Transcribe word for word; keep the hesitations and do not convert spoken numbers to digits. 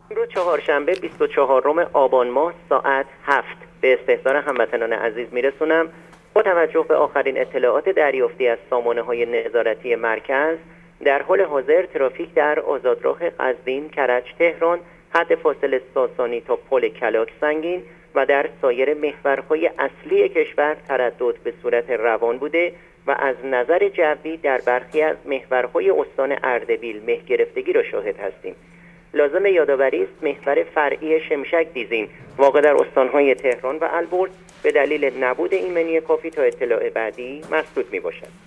امروز چهارشنبه بیست و چهارم آبان ماه ساعت هفت به استحضار هموطنان عزیز میرسونم. با توجه به آخرین اطلاعات دریافتی از سامانه‌های نظارتی مرکز، در حال حاضر ترافیک در آزادراه قزوین کرج تهران حد فاصله ساسانی تا پل کلاک سنگین و در سایر محورهای اصلی کشور تردد به صورت روان بوده و از نظر جوی در برخی از محورهای استان اردبیل مه گرفتگی را شاهد هستیم. لازم یادآوری است محور فرعی شمشک دیزین واقع در استانهای تهران و البرز به دلیل نبود ایمنی کافی تا اطلاع بعدی مسدود می باشد.